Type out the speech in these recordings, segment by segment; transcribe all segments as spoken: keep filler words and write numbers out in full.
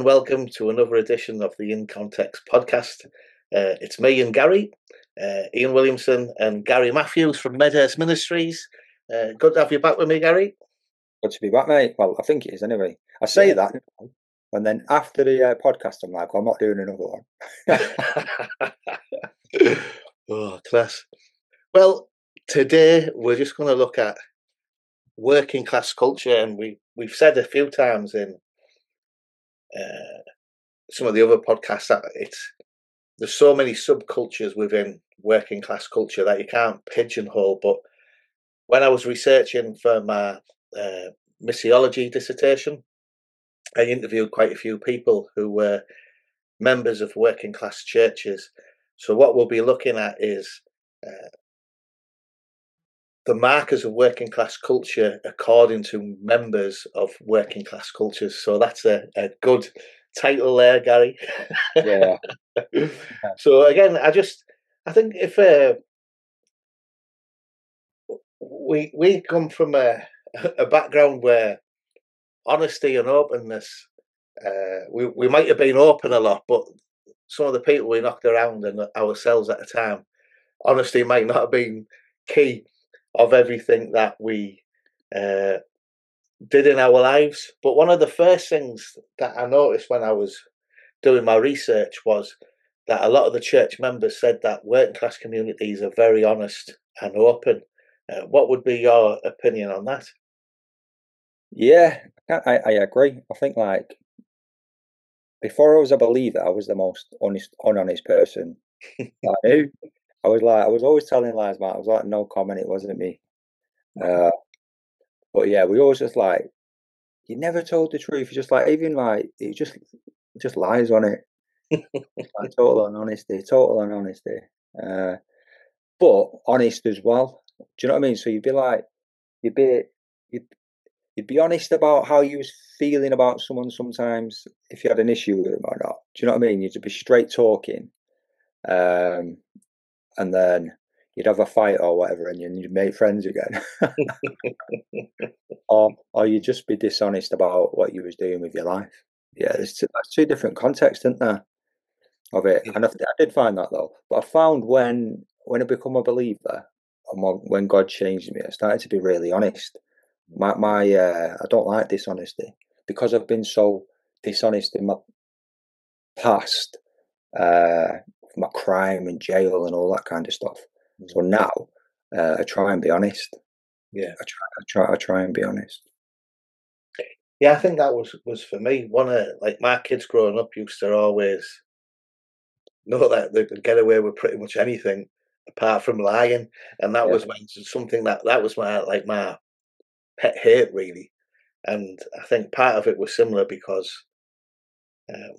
and welcome to another edition of the In Context podcast. Uh, it's me and Gary, uh, Ian Williamson and Gary Matthews from Medhurst Ministries. Uh, good to have you back with me, Gary. Good to be back, mate. Well, I think it is anyway. I say yeah. that, and then after the uh, podcast, I'm like, well, I'm not doing another one. Oh, class. Well, today we're just going to look at working class culture, and we, we've said a few times in uh, some of the other podcasts that it's there's so many subcultures within working class culture that you can't pigeonhole. But when I was researching for my uh, missiology dissertation, I interviewed quite a few people who were members of working class churches. So what we'll be looking at is uh, the markers of working class culture according to members of working class cultures. So that's a, a good title there, Gary. Yeah. So again, I just I think if uh, we we come from a a background where honesty and openness, uh, we we might have been open a lot, but some of the people we knocked around and ourselves at the time, honesty might not have been key of everything that we uh, did in our lives. But one of the first things that I noticed when I was doing my research was that a lot of the church members said that working class communities are very honest and open. Uh, what would be your opinion on that? Yeah, I, I agree. I think like before I was a believer, I was the most honest, unhonest person I knew. I was like, I was always telling lies, man. I was like, no comment, it wasn't me. Uh, but yeah, we always just like, you never told the truth. You just like, even like, it just, just lies on it. Like, total honesty, total honesty. Uh, but honest as well. Do you know what I mean? So you'd be like, you'd be, you'd, you'd be honest about how you was feeling about someone sometimes if you had an issue with them or not. Do you know what I mean? You'd be straight talking. Um, and then you'd have a fight or whatever, and you'd make friends again. or or you'd just be dishonest about what you was doing with your life. Yeah, there's two, that's two different contexts, isn't there, of it? And I, I did find that though. But I found when when I become a believer and when God changed me, I started to be really honest. My my uh, I don't like dishonesty because I've been so dishonest in my past. Uh, my crime and jail and all that kind of stuff. Mm. So now uh, I try and be honest. Yeah, I try, I try, I try and be honest. Yeah, I think that was was for me. One of like my kids growing up used to always know that they could get away with pretty much anything apart from lying, and that yeah. was when something that that was my like my pet hate really. And I think part of it was similar because um,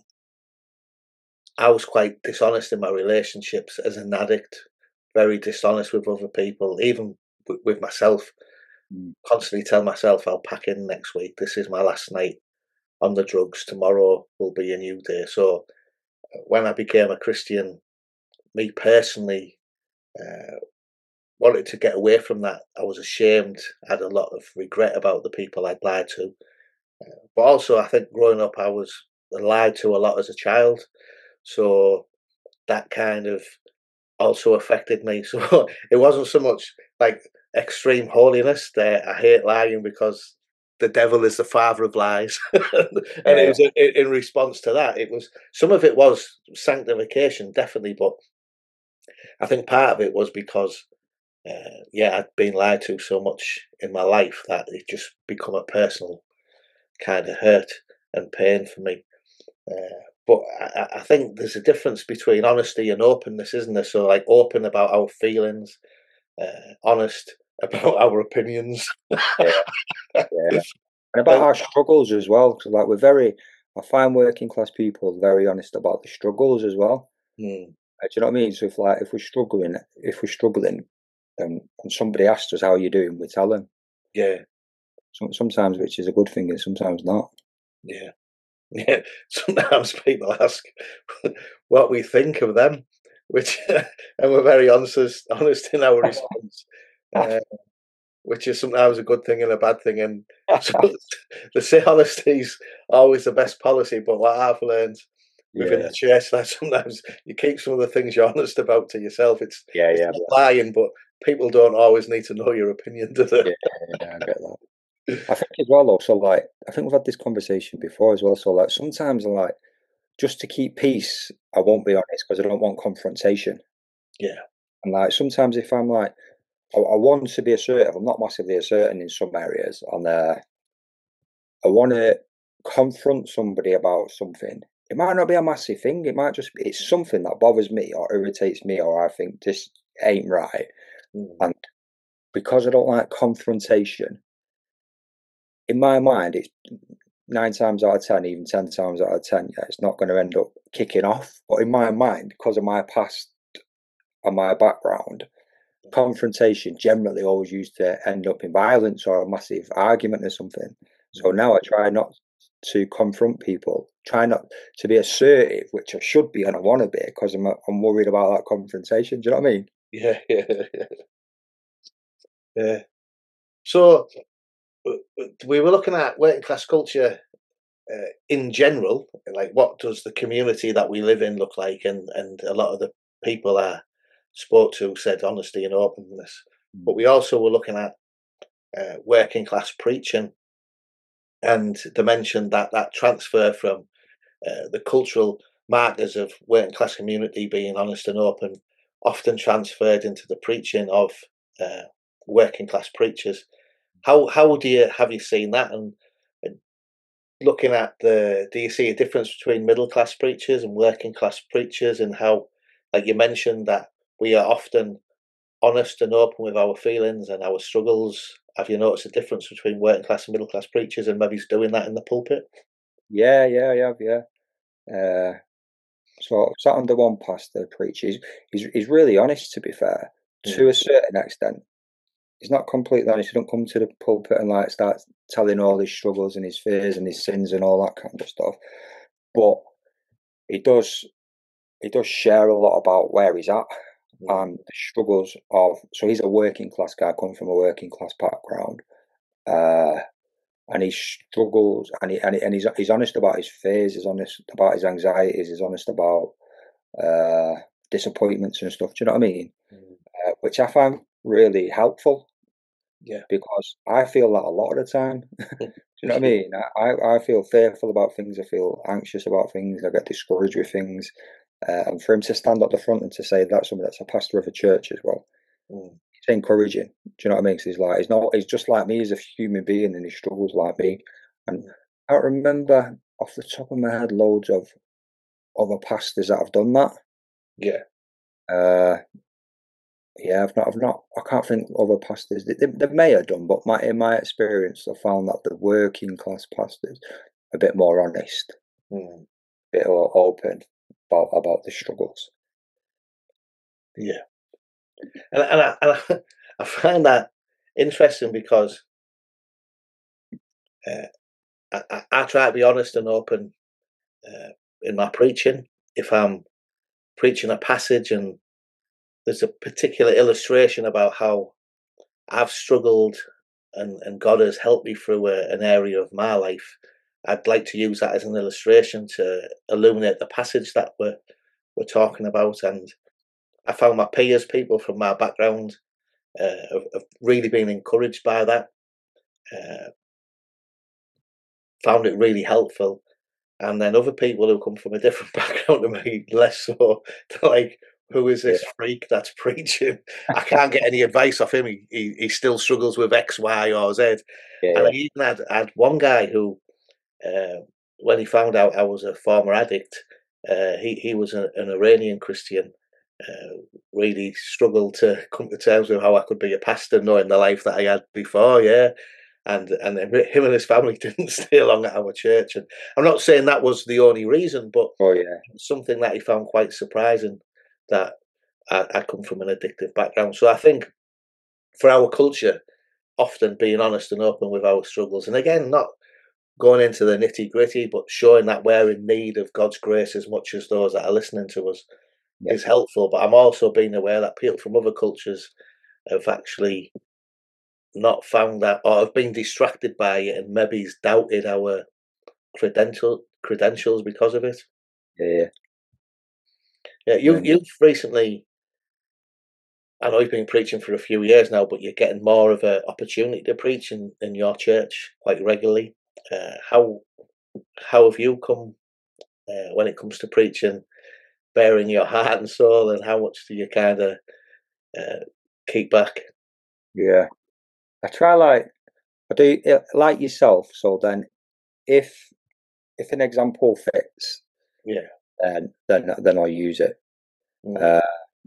I was quite dishonest in my relationships as an addict, very dishonest with other people, even w- with myself. Mm. Constantly tell myself I'll pack in next week. This is my last night on the drugs. Tomorrow will be a new day. So when I became a Christian, me personally uh, wanted to get away from that. I was ashamed. I had a lot of regret about the people I'd lied to. Uh, but also, I think growing up, I was lied to a lot as a child. So that kind of also affected me. So it wasn't so much like extreme holiness that I hate lying because the devil is the father of lies. And yeah. It was in, in response to that. It was some of it was sanctification, definitely, but I think part of it was because uh, yeah, I'd been lied to so much in my life that it just become a personal kind of hurt and pain for me. Uh, but I, I think there's a difference between honesty and openness, isn't there? So, like, open about our feelings, uh, honest about our opinions. Yeah. Yeah. And about our struggles as well. Because, like, we're very, I find working class people very honest about the struggles as well. Hmm. Uh, do you know what I mean? So, if like, if we're struggling, if we're struggling, um, and somebody asks us how you're doing, we tell them. Yeah. So, sometimes, which is a good thing, and sometimes not. Yeah. Yeah, sometimes people ask what we think of them, which and we're very honest, honest in our response. Uh, which is sometimes a good thing and a bad thing. And so they say honesty's always the best policy, but what I've learned within Yeah, the church, that sometimes you keep some of the things you're honest about to yourself. It's yeah, it's yeah, not lying, but people don't always need to know your opinion, do they? yeah, yeah, I get that. I think as well, though, so like, I think we've had this conversation before as well. So like, sometimes like, just to keep peace, I won't be honest because I don't want confrontation. Yeah. And like, sometimes if I'm like, I, I want to be assertive, I'm not massively asserting in some areas, and uh, I want to confront somebody about something. It might not be a massive thing. It might just be it's something that bothers me or irritates me, or I think this ain't right. Mm. And because I don't like confrontation, in my mind, it's nine times out of ten, even ten times out of ten, yeah, it's not going to end up kicking off. But in my mind, because of my past and my background, confrontation generally always used to end up in violence or a massive argument or something. So Mm. now I try not to confront people, try not to be assertive, which I should be and I want to be because I'm I'm worried about that confrontation. Do you know what I mean? Yeah, yeah, yeah. Yeah. So uh, uh, we were looking at working class culture uh, in general, like what does the community that we live in look like, and and a lot of the people I spoke to said honesty and openness. But Mm. we also were looking at uh, working class preaching, and they mentioned that that transfer from uh, the cultural markers of working class community being honest and open often transferred into the preaching of uh, working class preachers. How how do you have you seen that? And, and looking at the, do you see a difference between middle class preachers and working class preachers, and how, like you mentioned, that we are often honest and open with our feelings and our struggles? Have you noticed a difference between working class and middle class preachers, and maybe doing that in the pulpit? Yeah, yeah, yeah, yeah. Uh, so sat under one pastor preacher. He's, he's he's really honest, to be fair, to Mm. a certain extent. He's not completely honest. He don't come to the pulpit and like start telling all his struggles and his fears and his sins and all that kind of stuff. But he does he does share a lot about where he's at Mm. and the struggles of. So he's a working class guy, come from a working class background, uh, and he struggles and he, and, he, and he's he's honest about his fears. He's honest about his anxieties. He's honest about uh, disappointments and stuff. Do you know what I mean? Mm. Uh, which I find really helpful Yeah. because I feel that a lot of the time. Do you know what I mean? I, I feel fearful about things. I feel anxious about things. I get discouraged with things. Uh, and for him to stand up the front and to say that's somebody that's a pastor of a church as well, Mm. it's encouraging. Do you know what I mean? 'Cause he's like, he's not, he's just like me. He's a human being and he struggles like me. And Mm. I don't remember off the top of my head loads of other pastors that have done that. Yeah. Uh, yeah, I've not, I've not, I can't think of other pastors. They, they, they may have done, but my, in my experience, I found that the working class pastors are a bit more honest, Mm. a bit more open about about the struggles. Yeah. And, and, I, and I, I find that interesting because uh, I, I, I try to be honest and open uh, in my preaching. If I'm preaching a passage and there's a particular illustration about how I've struggled and, and God has helped me through a, an area of my life, I'd like to use that as an illustration to illuminate the passage that we're, we're talking about. And I found my peers, people from my background, uh, have, have really been encouraged by that, uh, found it really helpful. And then other people who come from a different background to me, less so, they're like, who is Yeah, this freak that's preaching? I can't get any advice off him. He, he, he still struggles with X, Y, or Z. And I yeah, even had, had one guy who, uh, when he found out I was a former addict, uh, he, he was a, an Iranian Christian, uh, really struggled to come to terms with how I could be a pastor knowing the life that I had before, yeah. And and him and his family didn't stay long at our church. And I'm not saying that was the only reason, but oh yeah, something that he found quite surprising, that I, I come from an addictive background. So I think for our culture, often being honest and open with our struggles, and again, not going into the nitty gritty, but showing that we're in need of God's grace as much as those that are listening to us, yeah, is helpful. But I'm also being aware that people from other cultures have actually not found that, or have been distracted by it, and maybe doubted our credential credentials because of it. Yeah, Yeah, you and you've recently. I know you've been preaching for a few years now, but you're getting more of an opportunity to preach in, in your church quite regularly. Uh, how how have you come uh, when it comes to preaching, bearing your heart and soul, and how much do you kind of uh, keep back? yeah, I try like I do it like yourself. So then, if if an example fits, Yeah. then then then I'll use it. Mm. Uh,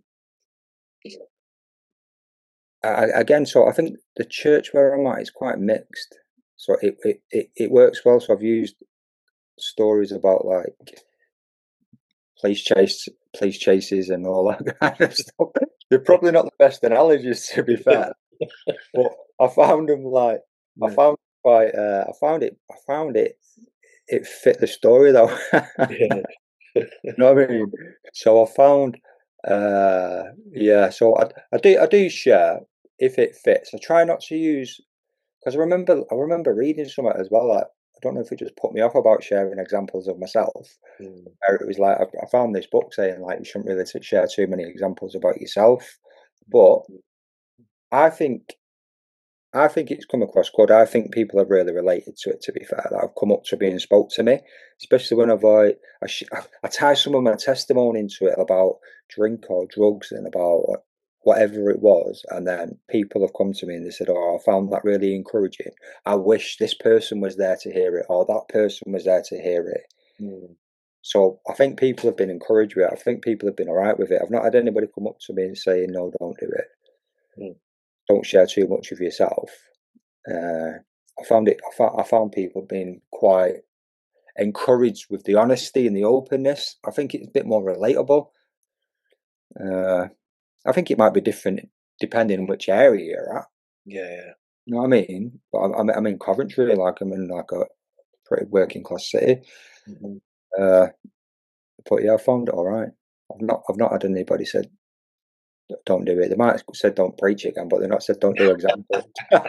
I, again, so I think the church where I'm at is quite mixed. So it, it, it, it works well. So I've used stories about like police chase, police chases, and all that kind of stuff. They're probably not the best analogies, to be fair, but I found them like I Yeah. found quite. Uh, I found it. I found it. It fit the story though. Yeah. You know what I mean? So I found. Uh, yeah. So I I do I do share if it fits. I try not to use. Because I remember, I remember reading something as well. Like, I don't know if it just put me off about sharing examples of myself. Mm. Or it was like I, I found this book saying like you shouldn't really t- share too many examples about yourself. But I think I think it's come across good. I think people have really related to it. To be fair, that have come up to me and spoke to me, especially when I've like I, sh- I, I tie some of my testimony into it about drink or drugs and about whatever it was, and then people have come to me and they said, "Oh, I found that really encouraging. I wish this person was there to hear it, or that person was there to hear it." Mm. So I think people have been encouraged with it. I think people have been all right with it. I've not had anybody come up to me and say, "No, don't do it. Mm. Don't share too much of yourself." Uh, I found it. I found, I found people being quite encouraged with the honesty and the openness. I think it's a bit more relatable. Uh, I think it might be different depending on which area you're at. Yeah. Yeah. You know what I mean? But I'm, I'm, I'm in Coventry, like I'm in like a pretty working class city. Mhm. Uh, but yeah, I found it all right. I've not, I've not had anybody said don't do it. They might have said don't preach again, but they're not said don't do examples.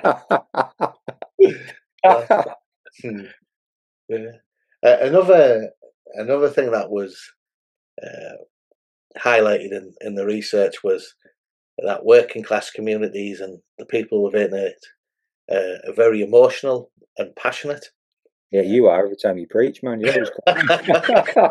Well, hmm, yeah. Uh, another another thing that was uh, highlighted in, in the research was that working class communities and the people within it uh, are very emotional and passionate. Yeah, you are every time you preach, man. You always come.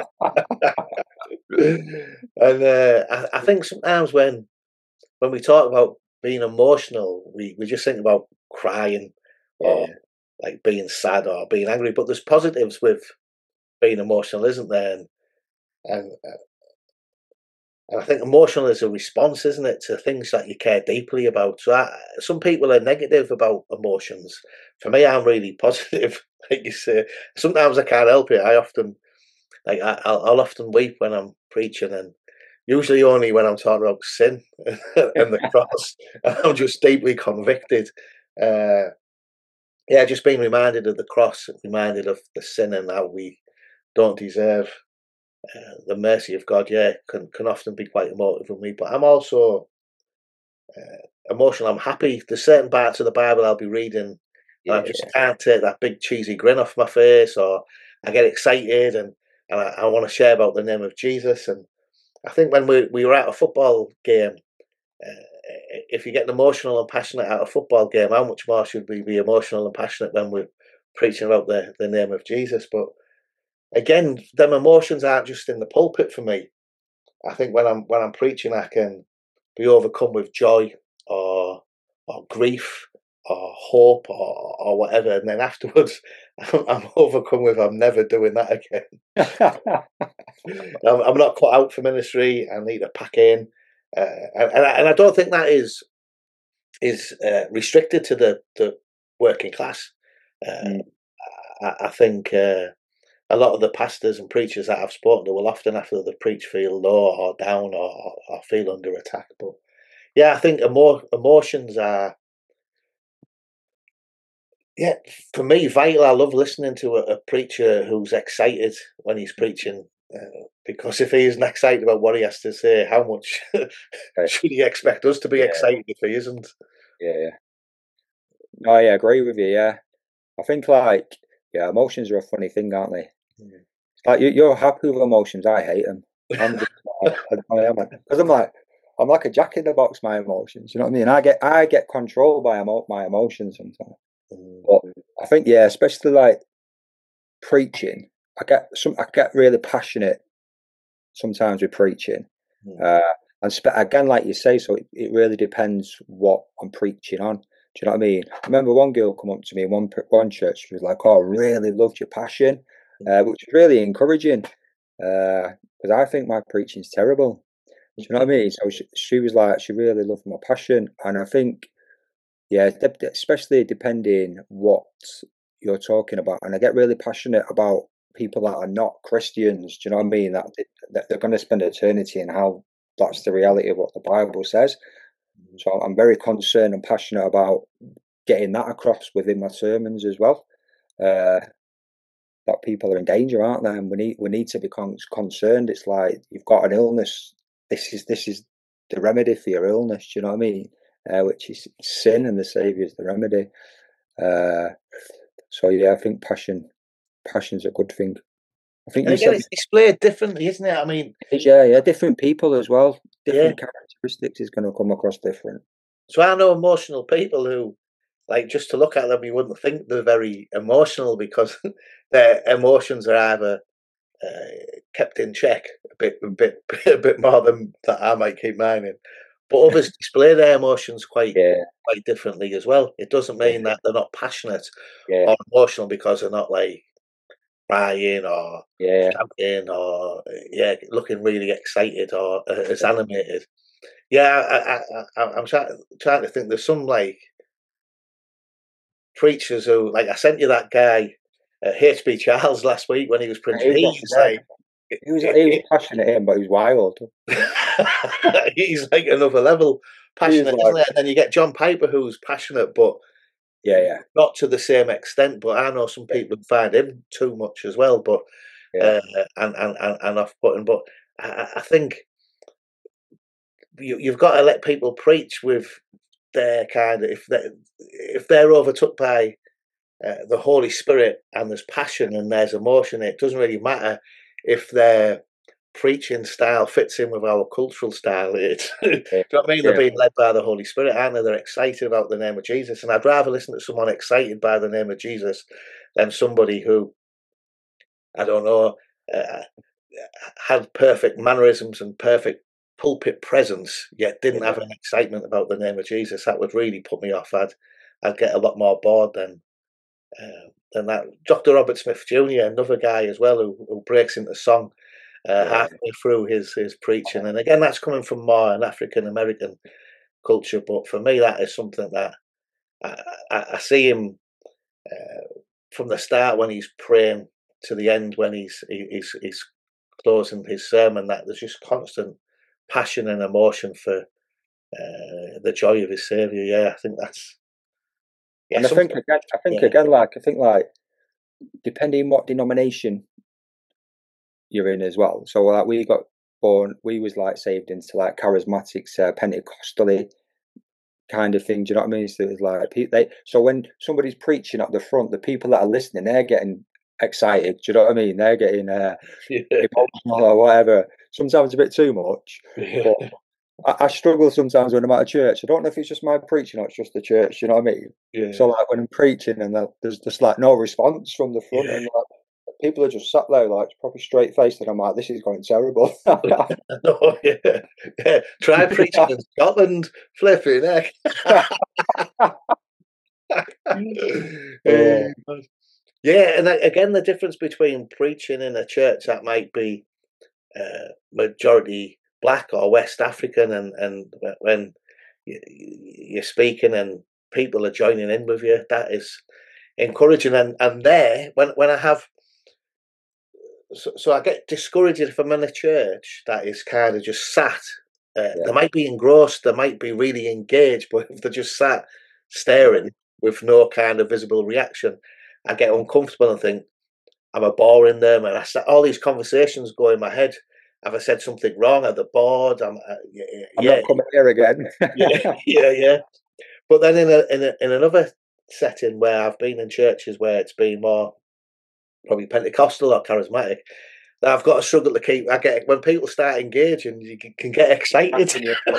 and uh, I, I think sometimes when when we talk about being emotional, we, we just think about crying or Yeah, like being sad or being angry. But there's positives with being emotional, isn't there? And and, uh, and I think emotional is a response, isn't it, to things that you care deeply about. So I, some people are negative about emotions. For me, I'm really positive. Like you say, sometimes I can't help it. I often like I, I'll, I'll often weep when I'm preaching, and usually only when I'm talking about sin and the cross. I'm just deeply convicted. Uh, yeah, just being reminded of the cross, reminded of the sin and how we don't deserve uh, the mercy of God. Yeah, can can often be quite emotive for me. But I'm also uh, emotional. I'm happy. There's certain parts of the Bible I'll be reading, and I just yeah, can't take that big cheesy grin off my face, or I get excited and and I, I want to share about the name of Jesus. And I think when we we were at a football game, uh, if you get emotional and passionate at a football game, how much more should we be emotional and passionate when we're preaching about the, the name of Jesus? But again, them emotions aren't just in the pulpit for me. I think when I'm when I'm preaching, I can be overcome with joy or or grief or hope or or whatever, and then afterwards, I'm, I'm overcome with I'm never doing that again. yeah. I'm, I'm not cut out for ministry. I need to pack in, uh, and, and I, and I don't think that is is uh, restricted to the, the working class. Uh, Mm, I, I think uh, a lot of the pastors and preachers that I've spoken to will often, after the preach, feel low or down or, or feel under attack. But yeah, I think emo- emotions are, yeah, for me, vital. I love listening to a, a preacher who's excited when he's preaching. Uh, because if he isn't excited about what he has to say, how much okay. should he expect us to be Yeah, excited if he isn't? yeah, yeah. No, I agree with you. Yeah, I think like yeah, emotions are a funny thing, aren't they? Mm. Like you, you're happy with emotions. I hate them. I'm just like, I, I am because I'm like I'm like a jack in the box. My emotions, you know what I mean? I get I get controlled by emo- my emotions sometimes. Mm. But I think yeah, especially like preaching, I get some I get really passionate sometimes with preaching. Mm. Uh, and spe- again, like you say, so it, it really depends what I'm preaching on. Do you know what I mean? I remember one girl come up to me in one one church. She was like, "Oh, I really loved your passion," uh, which was really encouraging because I think my preaching's terrible. Do you know what I mean? So she, she was like, she really loved my passion, and I think, yeah, de- de- especially depending what you're talking about, and I get really passionate about people that are not Christians. Do you know what I mean? That, that they're going to spend eternity in hell. That's the reality of what the Bible says. So I'm very concerned and passionate about getting that across within my sermons as well. Uh, that people are in danger, aren't they? And we need we need to be con- concerned. It's like you've got an illness. This is this is the remedy for your illness. Do you know what I mean? Uh, which is sin, and the Savior is the remedy. Uh, so yeah, I think passion passion's a good thing. I think And you again, said it's displayed differently, isn't it? I mean, yeah, yeah, different people as well. yeah. Different characteristics is going to come across different. So I know emotional people who, like, just to look at them, you wouldn't think they're very emotional because their emotions are either uh, kept in check a bit, a bit, a bit more than that I might keep mine in. But others display their emotions quite, Yeah, quite differently as well. It doesn't yeah, mean that they're not passionate yeah, or emotional because they're not like crying or yeah, shouting or yeah, looking really excited or uh, as animated. Yeah, I, I, I, I'm trying, trying to think. There's some like preachers who, like, I sent you that guy, uh, H B Charles, last week when he was He preaching. was, He's yeah, like, he was he was passionate in, but he was wild. he's like another level He was passionate, like, isn't it? And then you get John Piper, who's passionate, but yeah, yeah, not to the same extent. But I know some yeah, people who find him too much as well. But yeah, uh, and and and, and off putting. But I, I think you, you've got to let people preach with their kind of if they if they're overtook by uh, the Holy Spirit and there's passion and there's emotion. It doesn't really matter if their preaching style fits in with our cultural style. It, do you yeah, know what I mean? They're yeah, being led by the Holy Spirit, aren't they? They're excited about the name of Jesus. And I'd rather listen to someone excited by the name of Jesus than somebody who, I don't know, uh, had perfect mannerisms and perfect pulpit presence, yet didn't yeah. have an excitement about the name of Jesus. That would really put me off. I'd, I'd get a lot more bored then. Uh, than that. Doctor Robert Smith Junior, another guy as well, who, who breaks into song uh, Yeah. halfway through his his preaching, and again, that's coming from more an African American culture. But for me, that is something that I, I, I see him uh, from the start when he's praying to the end when he's he, he's he's closing his sermon. That there's just constant passion and emotion for uh, the joy of his Savior. Yeah, I think that's yeah And I think something. again, I think Yeah, again, like I think like depending what denomination you're in as well. So like we got born, we was like saved into like charismatics, uh, Pentecostally kind of thing. Do you know what I mean? So it's like they. So when somebody's preaching at the front, the people that are listening, they're getting excited. Do you know what I mean? They're getting uh, emotional or whatever. Sometimes a bit too much, yeah, but I, I struggle sometimes when I'm at a church. I don't know if it's just my preaching or it's just the church. You know what I mean? yeah. So like when I'm preaching and there's just like no response from the front, Yeah. and like, people are just sat there like probably straight faced, and I'm like, this is going terrible. Oh, yeah. Yeah. Try preaching in Scotland, flipping heck. Oh, Eh, yeah, and a- again, the difference between preaching in a church that might be uh, majority black or West African, and and wh- when y- y- you're speaking and people are joining in with you, that is encouraging. And and there, when when I have so, so I get discouraged if I'm in a church that is kind of just sat. Uh, yeah, they might be engrossed, they might be really engaged, but if they're just sat staring with no kind of visible reaction, I get uncomfortable and think, am I boring them? And I start all these conversations go in my head. Have I said something wrong? Are they bored? I'm, uh, yeah, I'm yeah, not coming here again. yeah, yeah, yeah. But then in a, in a, in another setting where I've been in churches where it's been more probably Pentecostal or charismatic, that I've got to struggle to keep. I get when people start engaging, you can, can get excited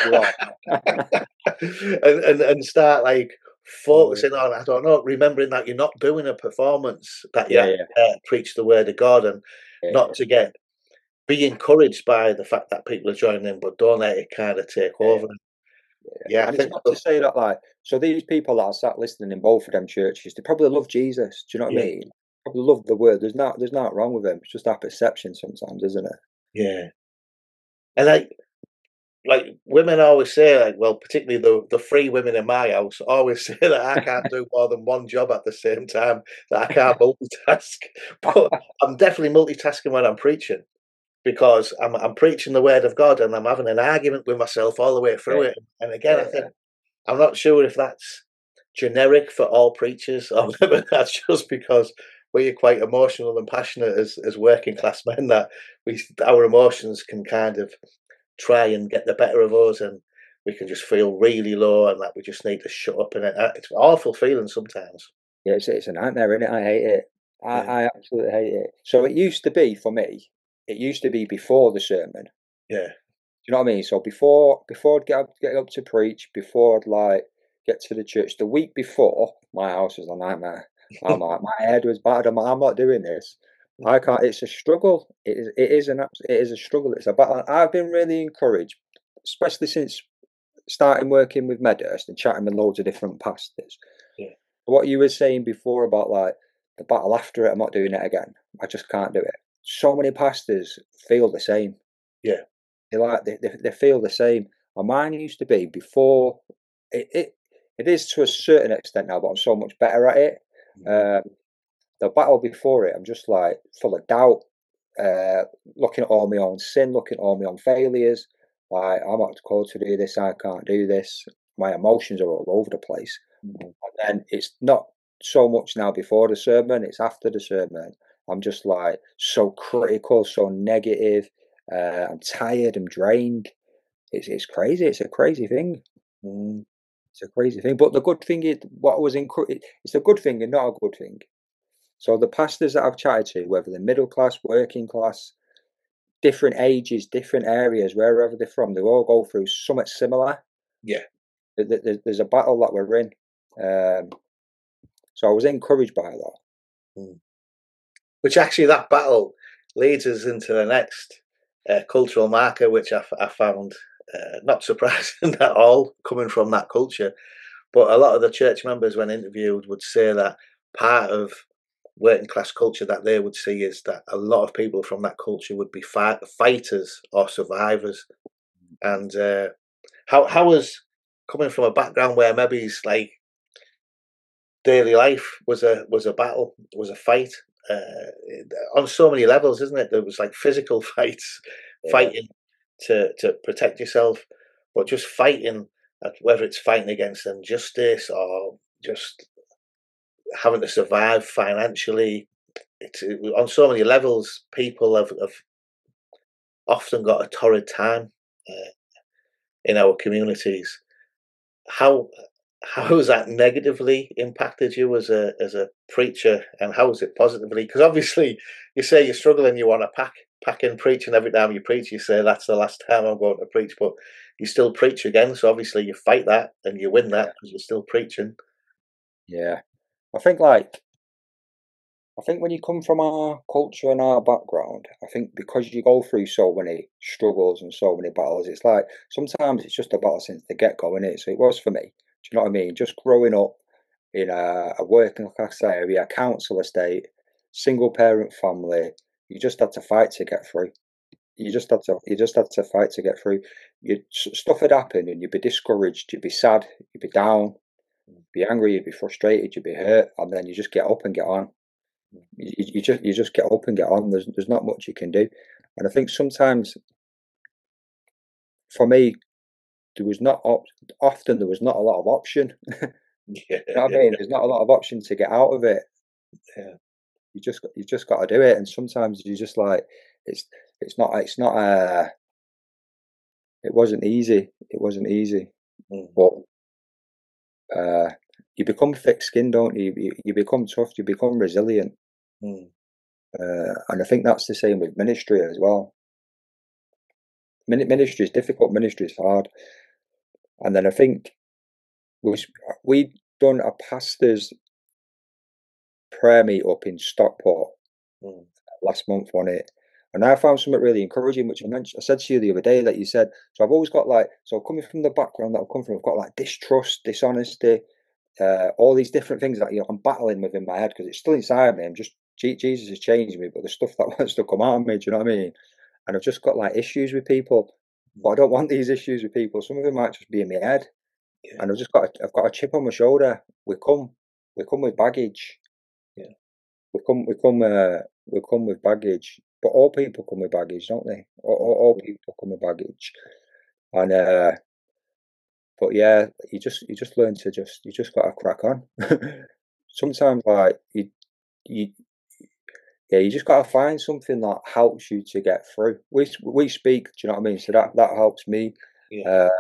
and, and and start like focusing on. I don't know, remembering that you're not doing a performance, that you Yeah, have yeah, to uh, preach the word of God, and yeah, not to get be encouraged by the fact that people are joining in, but don't let it kind of take yeah, over. yeah. Yeah, I And it's think not to so. say that like so these people that are sat listening in both of them churches, they probably love Jesus. Do you know what I Yeah, mean? Probably love the word. There's not there's not wrong with them. It's just our perception sometimes, isn't it? yeah, and like like women always say, like, well, particularly the the three women in my house always say that I can't do more than one job at the same time, that I can't multitask. But I'm definitely multitasking when I'm preaching because I'm I'm preaching the word of God and I'm having an argument with myself all the way Yeah, through it. And again, I yeah, think I'm not sure if that's generic for all preachers or whether that's just because we're quite emotional and passionate as as working class men that we our emotions can kind of try and get the better of us, and we can just feel really low and that we just need to shut up. And it, uh, it's an awful feeling sometimes. yeah. It's it's a nightmare, isn't it? I hate it. I, Yeah, I absolutely hate it. So it used to be for me. It used to be before the sermon. yeah, You know what I mean? So before before I'd get up, get up to preach, before I'd like get to the church, the week before, my house was a nightmare. I'm like, my head was battered. I'm like, I'm not doing this. I can't. It's a struggle. It is. It is an. abs- It is a struggle. It's a battle. I've been really encouraged, especially since starting working with Medhurst and chatting with loads of different pastors. yeah, What you were saying before about like the battle after it, I'm not doing it again. I just can't do it. So many pastors feel the same. yeah. They like they, they, they feel the same. And mine used to be before it, it it is to a certain extent now, but I'm so much better at it. Mhm. Uh, the battle before it, I'm just like full of doubt, uh, looking at all my own sin, looking at all my own failures. Like I'm not called to do this, I can't do this. My emotions are all over the place. Mhm. And then it's not so much now before the sermon; it's after the sermon. I'm just like so critical, so negative. Uh, I'm tired. I'm drained. It's it's crazy. It's a crazy thing. Mm. It's a crazy thing. But the good thing is, what was encouraged, it's a good thing and not a good thing. So the pastors that I've chatted to, whether they're middle class, working class, different ages, different areas, wherever they're from, they all go through something similar. Yeah. There- there- There's a battle that we're in. Um, so I was encouraged by that. Mm. Which actually, that battle leads us into the next uh, cultural marker, which I, f- I found uh, not surprising at all, coming from that culture. But a lot of the church members, when interviewed, would say that part of working class culture that they would see is that a lot of people from that culture would be fight- fighters or survivors. And uh, how how was coming from a background where maybe it's like daily life was a was a battle, was a fight uh, on so many levels, isn't it? There was like physical fights, Yeah, fighting to to protect yourself, but just fighting, uh, whether it's fighting against injustice or just having to survive financially. It's it, on so many levels. People have, have often got a torrid time uh, in our communities. How how has that negatively impacted you as a as a preacher, and how is it positively? Because obviously, you say you're struggling, you want to pack pack in preaching every time you preach. You say that's the last time I'm going to preach, but you still preach again. So obviously, you fight that and you win that yeah, because you're still preaching. yeah. I think like I think when you come from our culture and our background, I think because you go through so many struggles and so many battles, it's like sometimes it's just a battle since the get go, innit? So it was for me. Do you know what I mean? Just growing up in a, a working class area, council estate, single parent family, you just had to fight to get through. You just had to, you just had to fight to get through. You stuff had happened, and you'd be discouraged, you'd be sad, you'd be down, be angry, you'd be frustrated, you'd be hurt, and then you just get up and get on. You, you just you just get up and get on. There's there's not much you can do, and I think sometimes for me there was not op- often there was not a lot of option. Yeah, You know what I mean? There's not a lot of option to get out of it. yeah. You just you just got to do it, and sometimes you just like it's it's not it's not uh it wasn't easy. It wasn't easy, Mm, but uh you become thick-skinned, don't you? You, you become tough. You become resilient. Mm. Uh, and I think that's the same with ministry as well. Min- Ministry is difficult. Ministry is hard. And then I think we we done a pastors prayer meet up in Stockport Mm. last month on it. And I found something really encouraging, which I mentioned. I said to you the other day that you said. So I've always got like, so coming from the background that I've come from, I've got like distrust, dishonesty, uh, all these different things that you know, I'm battling with in my head because it's still inside me. I'm just Jesus is changing me, but the stuff that wants to come out of me, do you know what I mean? And I've just got like issues with people, but I don't want these issues with people. Some of them might just be in my head, Yeah. and I've just got a, I've got a chip on my shoulder. We come, we come with baggage. Yeah. We come, we come, uh, we come with baggage. But all people come with baggage, don't they? All, all, all people come with baggage, and uh, but yeah, you just you just learn to just you just got to crack on. Sometimes, like you, you, yeah, you just got to find something that helps you to get through. We we speak, do you know what I mean? So that that helps me, Yeah. uh,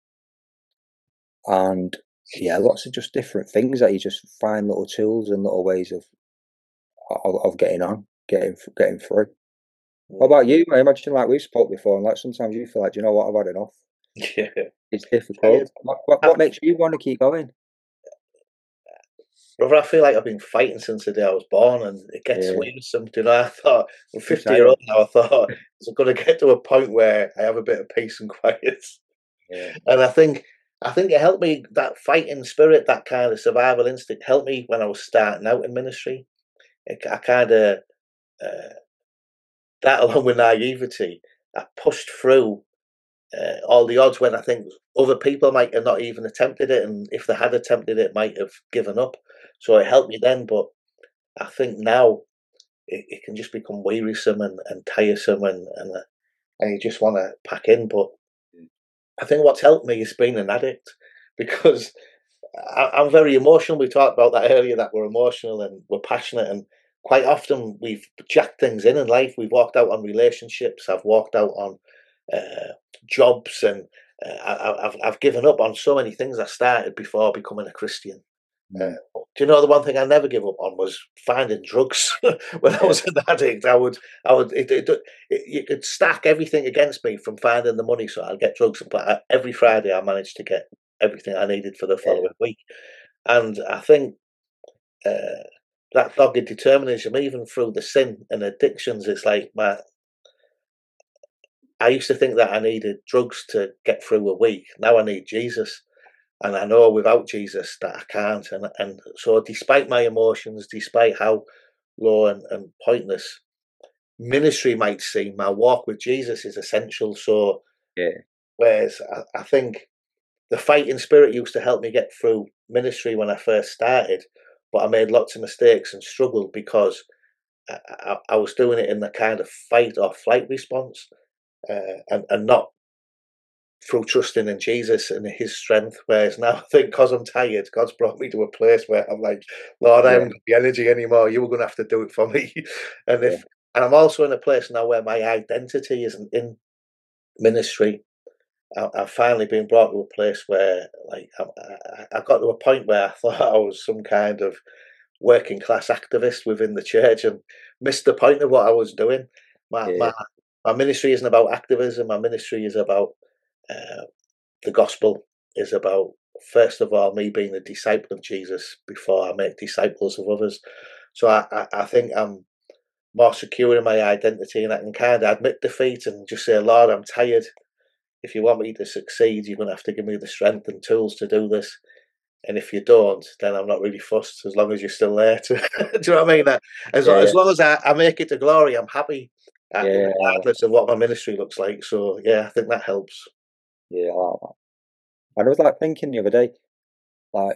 and yeah, lots of just different things that you just find little tools and little ways of of, of getting on, getting getting through. What Mm. about you? I imagine like we've spoke before, and like sometimes you feel like, do you know what, I've had enough. Yeah. It's Tired. difficult. What what, I, what makes you want to keep going? brother, I feel like I've been fighting since the day I was born, and it gets Yeah, wearisome. You know, I thought I'm I'm fifty year tired. old now. I thought I'm going to get to a point where I have a bit of peace and quiet. Yeah, And I think I think it helped me, that fighting spirit, that kind of survival instinct helped me when I was starting out in ministry. It, I kind of uh, that along with naivety, I pushed through uh, all the odds when I think other people might have not even attempted it, and if they had attempted it, might have given up. So it helped me then, but I think now it, it can just become wearisome and, and tiresome, and and, uh, and you just want to pack in. But I think what's helped me is being an addict because I, I'm very emotional. We talked about that earlier, that we're emotional and we're passionate, and quite often we've jacked things in in life. We've walked out on relationships. I've walked out on uh, jobs, and uh, I, I've I've given up on so many things I started before becoming a Christian. Uh, mm, do you know the one thing I never give up on was finding drugs. When I yeah, was an addict, I would, I would, it, it, it, you could stack everything against me from finding the money so I'd get drugs. But I, every Friday, I managed to get everything I needed for the yeah, following week. And I think uh, that dogged determinism, even through the sin and addictions, it's like my. I used to think that I needed drugs to get through a week. Now I need Jesus. And I know without Jesus that I can't. And and so, despite my emotions, despite how low and, and pointless ministry might seem, my walk with Jesus is essential. So, yeah, whereas I, I think the fighting spirit used to help me get through ministry when I first started, but I made lots of mistakes and struggled because I, I, I was doing it in the kind of fight or flight response, uh, and and not through trusting in Jesus and His strength. Whereas now I think because I'm tired, God's brought me to a place where I'm like, Lord, I yeah, haven't got the energy anymore. You were going to have to do it for me. and yeah, if and I'm also in a place now where my identity isn't in ministry. I, I've finally been brought to a place where, like, I, I, I got to a point where I thought I was some kind of working class activist within the church and missed the point of what I was doing. My yeah, my my ministry isn't about activism. My ministry is about uh, the gospel is about, first of all, me being a disciple of Jesus before I make disciples of others. So I, I, I think I'm more secure in my identity, and I can kind of admit defeat and just say, Lord, I'm tired. If you want me to succeed, you're going to have to give me the strength and tools to do this. And if you don't, then I'm not really fussed as long as you're still there. To, do you know what I mean? That as, yeah, as yeah, long as I, I make it to glory, I'm happy, uh, yeah, regardless of what my ministry looks like. So yeah, I think that helps. yeah, I like that. And I was like thinking the other day, like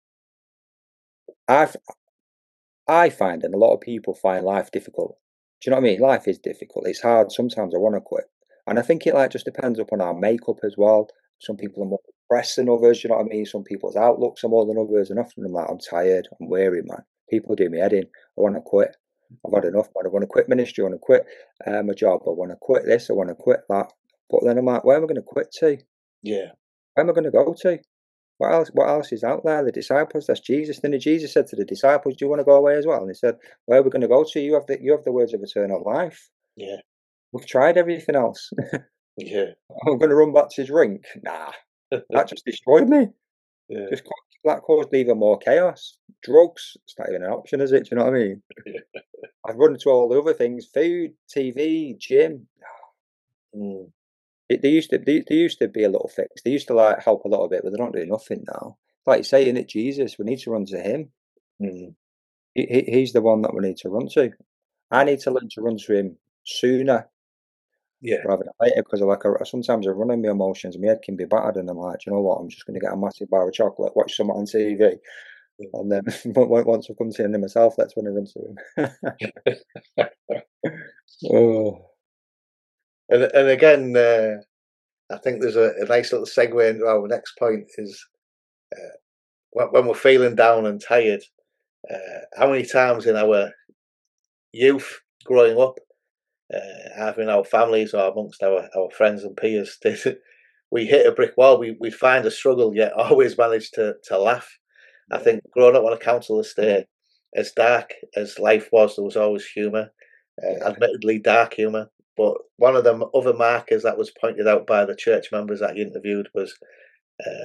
I, I find, and a lot of people find life difficult. Do you know what I mean? Life is difficult. It's hard. Sometimes I want to quit, and I think it like just depends upon our makeup as well. Some people are more depressed than others. You know what I mean? Some people's outlooks are more than others, and often I'm like, I'm tired. I'm weary, man. People do me head in. I want to quit. I've had enough, man. I want to quit ministry. I want to quit uh, my job. I want to quit this. I want to quit that. But then I'm like, where am I going to quit to? Yeah, Where am I going to go to? what else? What else is out there? The disciples. That's Jesus. Then Jesus said to the disciples, "Do you want to go away as well?" And he said, "Where are we going to go to? You have the you have the words of eternal life. Yeah, We've tried everything else. yeah, I'm going to run back to drink. Nah, that just destroyed me. yeah, Just ca- that caused even more chaos. Drugs. It's not even an option, is it? Do you know what I mean? yeah. I've run into all the other things: food, T V, gym. Mm, It, they used to they, they used to be a little fix. They used to like help a little bit, but they don't do nothing now. Like you say, in it, Jesus, we need to run to him. mm, He, he, he's the one that we need to run to. I need to learn to run to him sooner yeah, rather than later because I like I, sometimes I run in my emotions. My head can be battered, and I'm like, "Do you know what? I'm just going to get a massive bar of chocolate, watch something on T V, mm. and then once I've come to the end of myself, that's when I run to him." Oh, And and again, uh, I think there's a, a nice little segue into our next point is uh, when, when we're feeling down and tired. Uh, how many times in our youth growing up, uh, either in our families or amongst our, our friends and peers, did we hit a brick wall? We we find a struggle, yet always manage to to laugh. I yeah, think growing up on a council estate, as dark as life was, there was always humour. Uh, yeah, admittedly, dark humour. But one of the other markers that was pointed out by the church members that I interviewed was uh,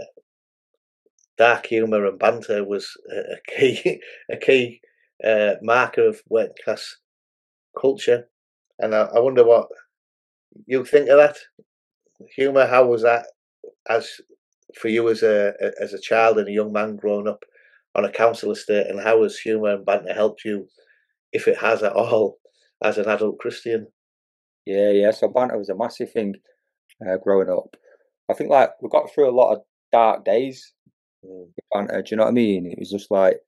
dark humour and banter was a, a key a key uh, marker of working class culture. And I, I wonder what you think of that humour. How was that as for you as a as a child and a young man growing up on a council estate, and how has humour and banter helped you, if it has at all, as an adult Christian? yeah, yeah. So banter was a massive thing uh, growing up. I think like we got through a lot of dark days Mm, with banter. Do you know what I mean? It was just like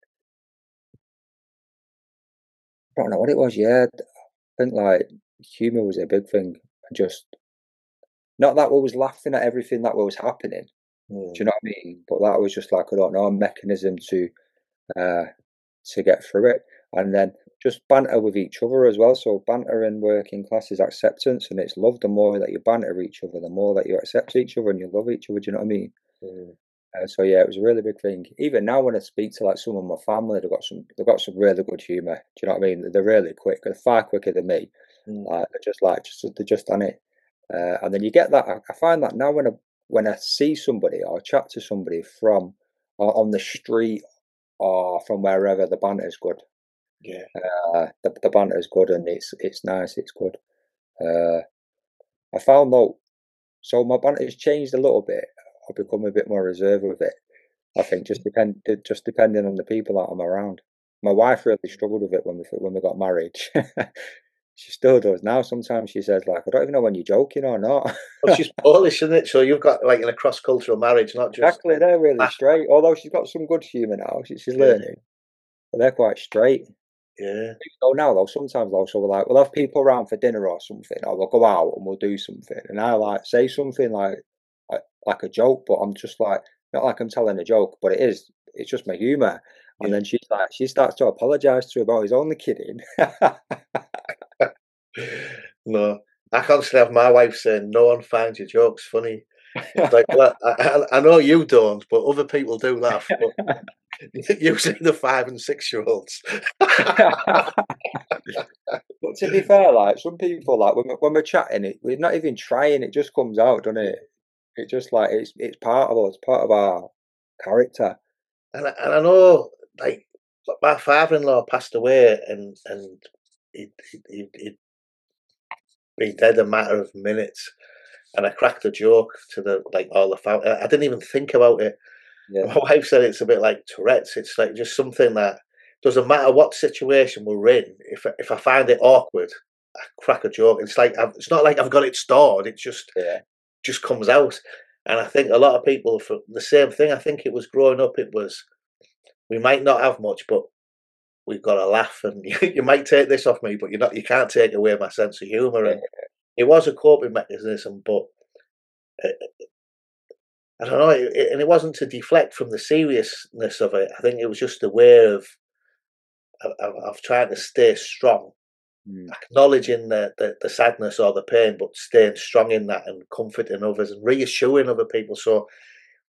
I don't know what it was. Yeah, I think like humor was a big thing. Just not that we was laughing at everything that was happening. Do mm, you know what I mean? But that was just like I don't know a mechanism to uh to get through it, and then just banter with each other as well. So banter in working class is acceptance, and it's love. The more that you banter each other, the more that you accept each other and you love each other. Do you know what I mean? mm, Uh, so yeah, it was a really big thing. Even now, when I speak to like some of my family, they've got some they've got some really good humour. Do you know what I mean? They're really quick. They're far quicker than me. mm. Like they're just like just they're just on it. Uh, and then you get that. I, I find that now when I when I see somebody or chat to somebody from or on the street or from wherever, the banter is good. Yeah, Uh, the the banter is good and it's it's nice. It's good. Uh, I found though, so my banter's changed a little bit. I've become a bit more reserved with it. I think just depend just depending on the people that I'm around. My wife really struggled with it when we when we got married. She still does now. Sometimes she says like, "I don't even know when you're joking or not." well, she's Polish, isn't it? So you've got like in a cross cultural marriage, not just Exactly, they're really laugh. straight. Although she's got some good humour now, she, she's Yeah, learning, but they're quite straight. yeah, So now though, sometimes also we're like, we'll have people around for dinner or something, or we'll go out and we'll do something, and I like say something like like, like a joke, but I'm just like not like I'm telling a joke, but it is. It's just my humour. And yeah. then she's like, she starts to apologise to him. Oh, he's only kidding. No, I constantly have my wife saying, "No one finds your jokes funny." It's like, well, I, I, I know you don't, but other people do laugh. But usually the five and six year olds. But to be fair, like some people, like when we're, when we're chatting, it we're not even trying. It just comes out, doesn't Yeah. it? It just like it's it's part of us, part of our character. And I, and I know, like, my father-in-law passed away, and and he he he'd been dead a matter of minutes. And I cracked a joke to the like all the family. I didn't even think about it. And Yeah, my wife said it's a bit like Tourette's. It's like just something that doesn't matter what situation we're in. If I- if I find it awkward, I crack a joke. It's like I've, it's not like I've got it stored. It just yeah, just comes out. And I think a lot of people for the same thing. I think it was growing up. It was we might not have much, but we've got a laugh. And you might take this off me, but you're not. You can't take away my sense of humour. yeah, And it was a coping mechanism, but uh, I don't know, it, it- and it wasn't to deflect from the seriousness of it. I think it was just a way of of, of of trying to stay strong, mm, acknowledging the, the the sadness or the pain, but staying strong in that and comforting others and reassuring other people. So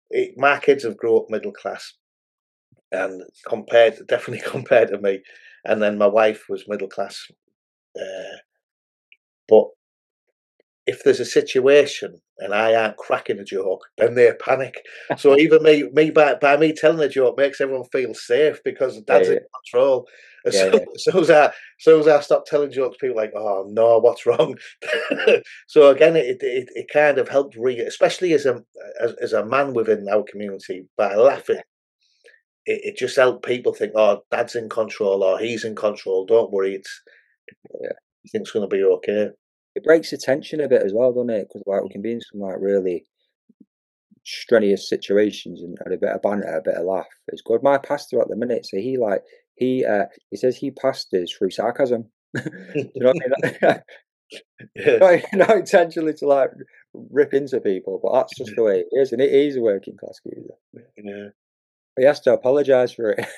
it, my kids have grown up middle class, and compared, definitely compared to me, and then my wife was middle class. Uh, but if there's a situation and I aren't cracking a joke, then they panic. So even me, me by, by me telling a joke makes everyone feel safe because Yeah, Dad's in yeah, control. As yeah, soon, yeah, as soon as I, as soon as I stop telling jokes, people are like, oh no, what's wrong? So again, it, it it kind of helped re, especially as a as, as a man within our community, by laughing. It, it just helped people think, oh, Dad's in control or he's in control. Don't worry, it's yeah. everything's going to be okay. It breaks the tension a bit as well, doesn't it? Because like we can be in some like really strenuous situations and, and a bit of banter, a bit of laugh. It's good. My pastor at the minute, so he like he uh he says he pastors through sarcasm. Do you know what I mean? Yeah, Not, not intentionally to like rip into people, but that's just the way it is. And it is a working class geezer. yeah. He has to apologise for it.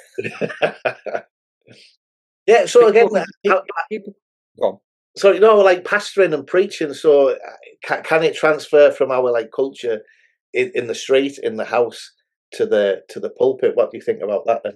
Yeah, so again, people, uh, people, people, go on. so you know, like pastoring and preaching. So uh, can, can it transfer from our like culture in, in the street, in the house, to the to the pulpit? What do you think about that then?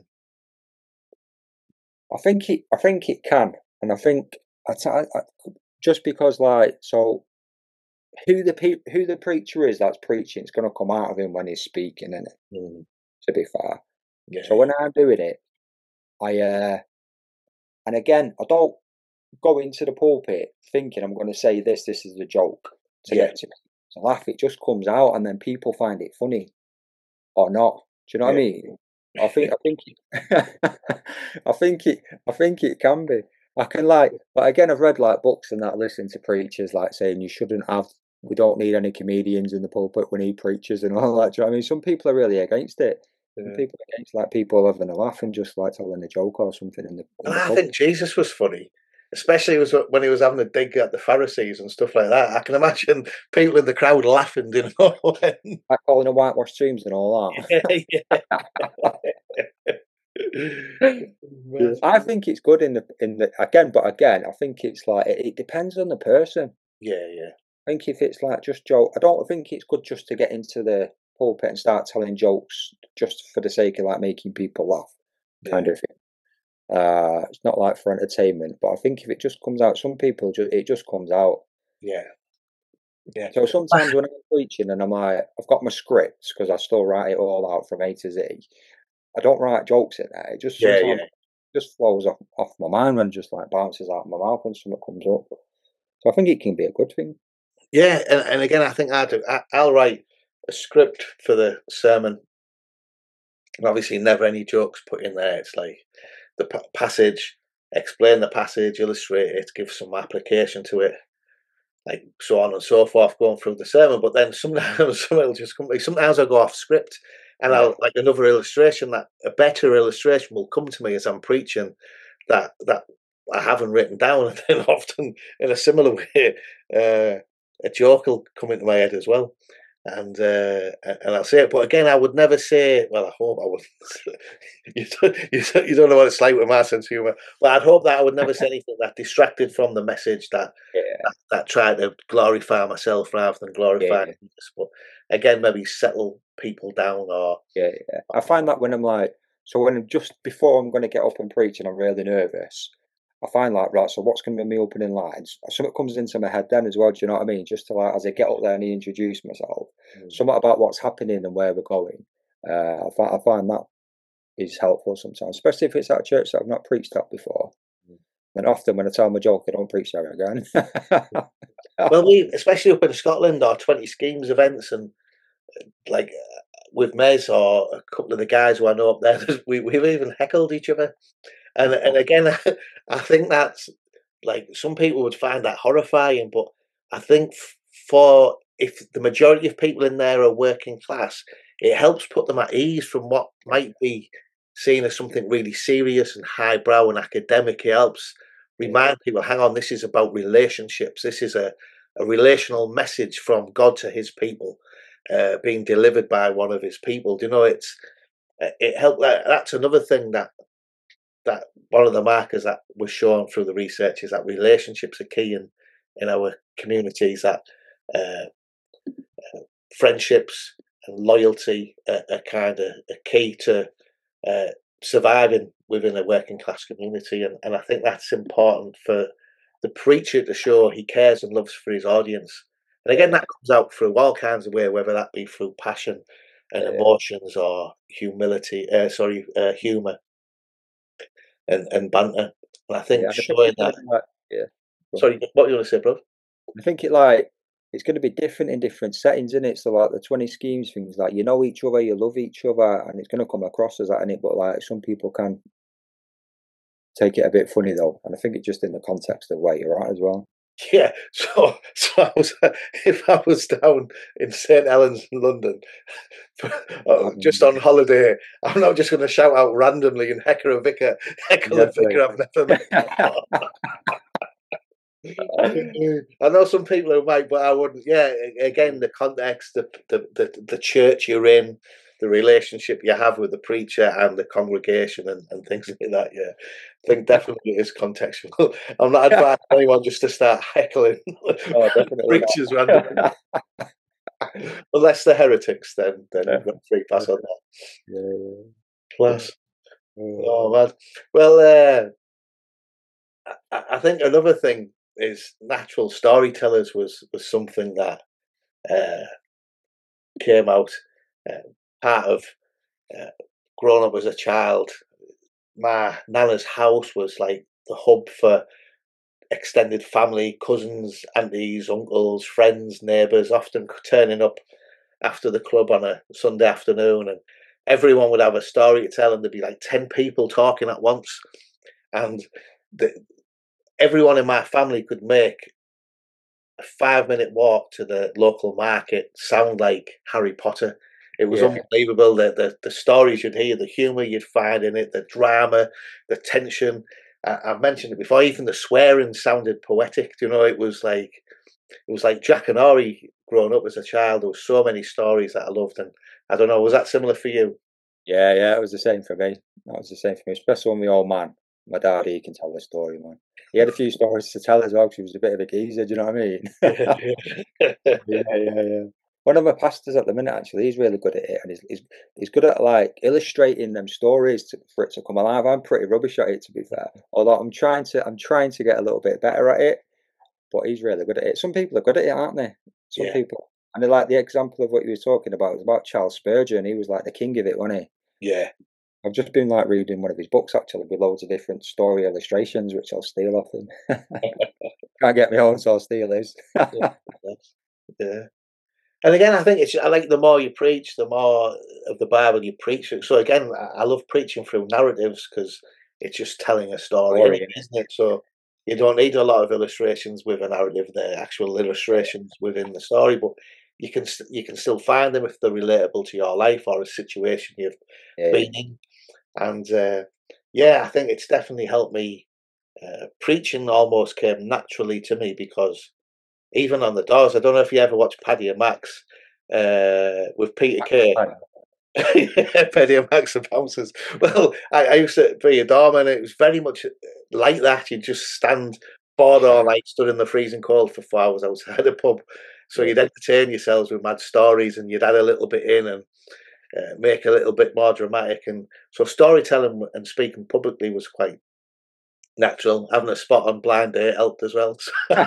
I think it. I think it can, and I think I, t- I, I just because like so who the pe- who the preacher is that's preaching, it's going to come out of him when he's speaking, isn't it? Mm, To be fair, yeah, so when I'm doing it, I uh, and again I don't go into the pulpit thinking I'm going to say this. This is a joke to yeah, get to, to laugh. It just comes out, and then people find it funny or not. Do you know what I yeah, mean? I think I think it, I think it I think it can be. I can like, but again, I've read like books and that listen to preachers like saying you shouldn't have. We don't need any comedians in the pulpit. We need preachers and all that. Do you know what I mean? Some people are really against it. Some yeah. people are against like people having a laugh and just like telling a joke or something in the in And the I pub. think Jesus was funny, especially was when he was having a dig at the Pharisees and stuff like that. I can imagine people in the crowd laughing, you know. when- Like calling them whitewashed tombs and all yeah, yeah. that. Yeah. I Massive. think it's good in the in the again, but again, I think it's like it, it depends on the person. Yeah, yeah, I think if it's like just joke, I don't think it's good just to get into the pulpit and start telling jokes just for the sake of like making people laugh, yeah, kind of thing. Uh, it's not like for entertainment, but I think if it just comes out, some people just it just comes out. yeah, yeah. So sometimes when I'm preaching and I'm like, I've got my scripts because I still write it all out from A to Z. I don't write jokes in there. It just Yeah, sometimes yeah, just flows off, off my mind and just like bounces out of my mouth when something comes up. So I think it can be a good thing. yeah. And, and again, I think I do. I, I'll write a script for the sermon, and obviously, never any jokes put in there. It's like the pa- passage, explain the passage, illustrate it, give some application to it, like so on and so forth, going through the sermon. But then sometimes something will just come. Sometimes I'll go off script, and Yeah, I'll like another illustration that a better illustration will come to me as I'm preaching that that I haven't written down, and then often in a similar way, uh, a joke will come into my head as well. And uh, and I'll say it, but again, I would never say. Well, I hope I wouldn't. you, don't, you, don't, you don't know what it's like with my sense of humour. But I'd hope that I would never say anything that distracted from the message that yeah, that, that tried to glorify myself rather than glorify yeah, Jesus. But again, maybe settle people down or yeah, yeah. I find that when I'm like, so when I'm just before I'm going to get up and preach and I'm really nervous, I find like, right, so what's going to be my opening lines? Something comes into my head then as well, do you know what I mean? Just to like, as I get up there and introduce myself, mm, something about what's happening and where we're going. Uh, I, find, I find that is helpful sometimes, especially if it's at a church that I've not preached at before. mm. And often when I tell my joke, I don't preach there again. Well, we especially up in Scotland or twenty schemes events and like uh, with Mez or a couple of the guys who I know up there, we we've even heckled each other. And and again, I think that's like some people would find that horrifying, but I think f- for if the majority of people in there are working class, it helps put them at ease from what might be seen as something really serious and highbrow and academic. It helps Yeah, remind people, hang on, this is about relationships. This is a, a relational message from God to his people, uh, being delivered by one of his people. Do you know, it's uh, it helped that that's another thing that that one of the markers that was shown through the research is that relationships are key in in our communities. That uh, friendships and loyalty are, are kind of a key to uh, surviving within a working class community, and, and I think that's important for the preacher to show he cares and loves for his audience. And again, that comes out through all kinds of ways, whether that be through passion and yeah, emotions or humility, uh, sorry, uh, humour and, and banter. And I yeah. think And I think showing it's that. like, like yeah. Go on. Sorry, what were you want to say, bro? I think it like it's going to be different in different settings, isn't it? So like the twenty schemes things, like you know each other, you love each other, and it's going to come across as that in it. But like some people can take it a bit funny though, and I think it's just in the context of where you're at as well. Yeah, so so I was, if I was down in Saint Helens in London, uh, just Um, on holiday, I'm not just going to shout out randomly and heckle a vicar, heckle a yeah, vicar I've never met before. I know some people who might, but I wouldn't. Yeah, again, the context, the the the, the church you're in, the relationship you have with the preacher and the congregation, and, and things like that. Yeah, I think definitely it is contextual. I'm not advising anyone just to start heckling oh, definitely preachers randomly, not. unless they're heretics. Then then Yeah, you've got free pass on that. yeah, yeah. Class. Oh Oh, man. Well, uh, I, I think another thing is natural storytellers was was something that uh, came out uh, part of uh, growing up as a child. My nana's house was like the hub for extended family, cousins, aunties, uncles, friends, neighbours, often turning up after the club on a Sunday afternoon, and everyone would have a story to tell, and there'd be like ten people talking at once, and the, everyone in my family could make a five minute walk to the local market sound like Harry Potter. It was yeah, unbelievable. The, the the stories you'd hear, the humour you'd find in it, the drama, the tension. I, I've mentioned it before. Even the swearing sounded poetic. You know, it was like it was like Jack and Ori growing up as a child. There was so many stories that I loved, and I don't know. Was that similar for you? yeah, yeah. It was the same for me. That was the same for me, especially when my old man, my dad, he can tell the story, man. He had a few stories to tell as well, 'cause he was a bit of a geezer. Do you know what I mean? Yeah, yeah, yeah. One of my pastors at the minute, actually, he's really good at it, and he's he's, he's good at like illustrating them stories to, for it to come alive. I'm pretty rubbish at it, to be fair. Although I'm trying to, I'm trying to get a little bit better at it. But he's really good at it. Some people are good at it, aren't they? Some Yeah, people, and they like the example of what you were talking about was about Charles Spurgeon. He was like the king of it, wasn't he? yeah. I've just been like reading one of his books actually with loads of different story illustrations, which I'll steal off him. Can't get me own, so I'll steal his. Yeah. Yeah. And again, I think it's I like the more you preach, the more of the Bible you preach. So again, I I love preaching through narratives because it's just telling a story, anyway, Story, innit? isn't it? So you don't need a lot of illustrations with a narrative. The actual illustrations within the story, but you can st- you can still find them if they're relatable to your life or a situation you've Yeah, yeah, been in. And uh, yeah, I think it's definitely helped me. Uh, preaching almost came naturally to me because even on the doors. I don't know if you ever watched Paddy and Max uh, with Peter Kay. yeah. Paddy and Max and bouncers. Well, I, I used to be a doorman. And it was very much like that. You just stand bored or like stood in the freezing cold for four hours outside a pub. So Yeah, you'd entertain yourselves with mad stories, and you'd add a little bit in and uh, make a little bit more dramatic. And so storytelling and speaking publicly was quite natural. Having a spot on Blind Date helped as well.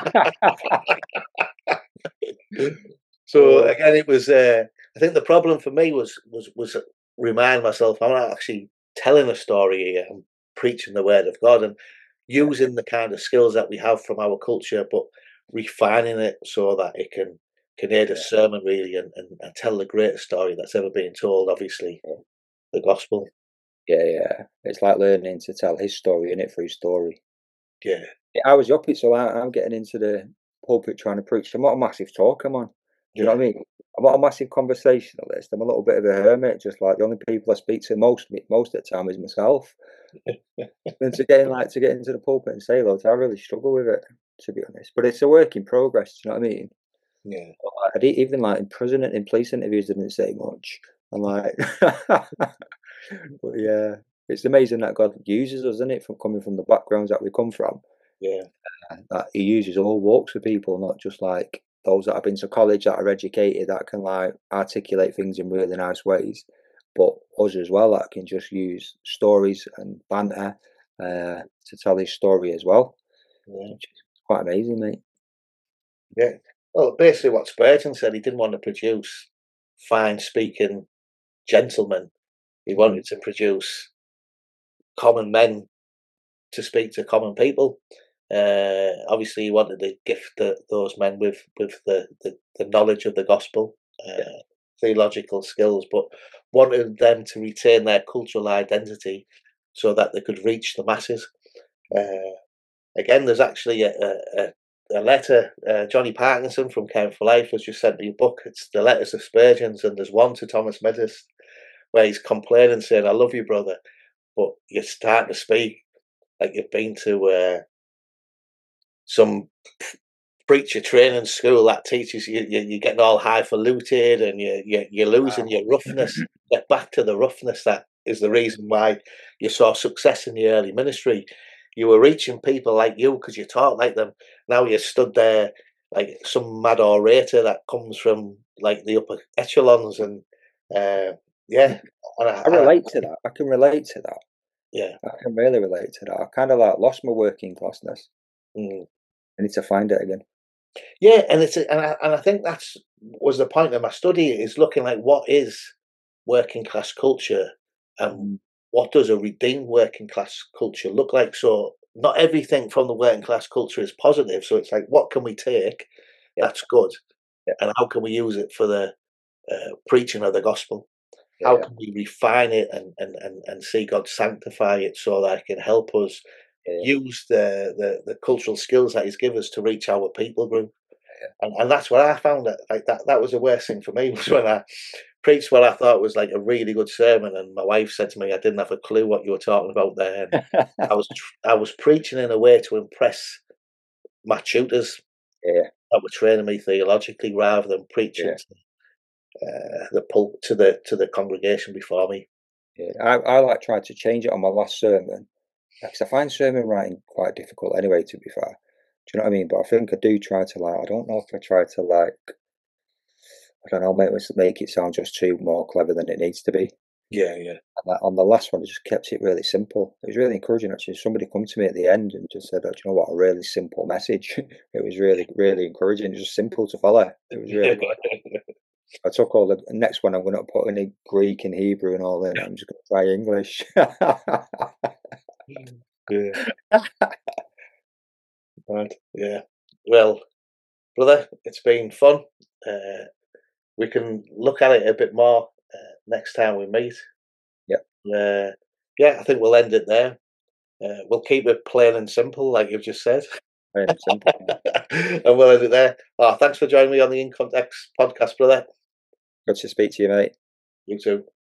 So oh, again, it was. Uh, I think the problem for me was was was remind myself I'm not actually telling a story here. I'm preaching the word of God and yeah, using the kind of skills that we have from our culture, but refining it so that it can can aid a yeah, sermon really and, and, and tell the greatest story that's ever been told. Obviously, yeah, the gospel. yeah, yeah. It's like learning to tell his story in it through story. Yeah, Yeah, I was up it, so I, I'm getting into the pulpit trying to preach. I'm not a massive talker, man. Do you know yeah, what I mean? I'm not a massive conversationalist. I'm a little bit of a hermit. Just like the only people I speak to most most of the time is myself. And to get in, like to get into the pulpit and say loads, I really struggle with it, to be honest. But it's a work in progress. Do you know what I mean? yeah, I did, even like in prison in police interviews, I didn't say much. I'm like, but yeah, it's amazing that God uses us, isn't it? From coming from the backgrounds that we come from, yeah, that He uses all walks of people, not just like those that have been to college, that are educated, that can like articulate things in really nice ways. But us as well, that can just use stories and banter uh, to tell his story as well, Yeah. which is quite amazing, mate. Yeah. Well, basically, what Spurgeon said, he didn't want to produce fine speaking gentlemen. He Mm. wanted to produce common men to speak to common people. Uh, obviously, he wanted to gift the, those men with with the, the, the knowledge of the gospel, uh, theological skills, but wanted them to retain their cultural identity so that they could reach the masses. Uh, again, there's actually a, a, a letter. Uh, Johnny Parkinson from Care for Life has just sent me a book. It's the Letters of Spurgeon's, and there's one to Thomas Methodist where he's complaining, saying, "I love you, brother, but you're starting to speak like you've been to uh, some preacher training school that teaches you, you you're getting all highfalutin and you, you you're losing Wow. your roughness. Get back to the roughness. That is the reason why you saw success in the early ministry. You were reaching people like you because you talk like them. Now you stood there like some mad orator that comes from like the upper echelons, and uh, yeah, and I, I and I, relate to that. I can relate to that. yeah, I can really relate to that. I kind of like lost my working classness. mm. I need to find it again. Yeah, and it's and I, and I think that's was the point of my study, is looking like what is working class culture, and Mm. what does a redeemed working class culture look like. So not everything from the working class culture is positive. So it's like, what can we take Yeah, that's good, yeah, and how can we use it for the uh, preaching of the gospel? yeah, How yeah, can we refine it and, and, and, and see God sanctify it so that it can help us yeah, use the, the, the cultural skills that He's given us to reach our people group? yeah. And, and that's what I found, that like that that was the worst thing for me, was when I preached what I thought was like a really good sermon, and my wife said to me, I didn't have a clue what you were talking about there. And I was tr- I was preaching in a way to impress my tutors Yeah, that were training me theologically, rather than preaching yeah, to uh, the pul- to the to the congregation before me. yeah. I, I like tried to change it on my last sermon because I find sermon writing quite difficult anyway, to be fair. Do you know what I mean? But I think I do try to like, I don't know if I try to like, I don't know, make, make it sound just too more clever than it needs to be. Yeah, yeah. And like, on the last one, I just kept it really simple. It was really encouraging actually. Somebody come to me at the end and just said, oh, do you know what, a really simple message. It was really, really encouraging. It was just simple to follow. It was really good. I took all the next one. I'm going to put in Greek and Hebrew and all in. I'm just going to try English. Yeah, right. Yeah. Well, brother, it's been fun. Uh, we can look at it a bit more uh, next time we meet. Yep, Uh, yeah, I think we'll end it there. Uh, we'll keep it plain and simple, like you've just said. plain and simple. And we'll end it there. Oh, thanks for joining me on the Income X podcast, brother. Good to speak to you, mate. You too.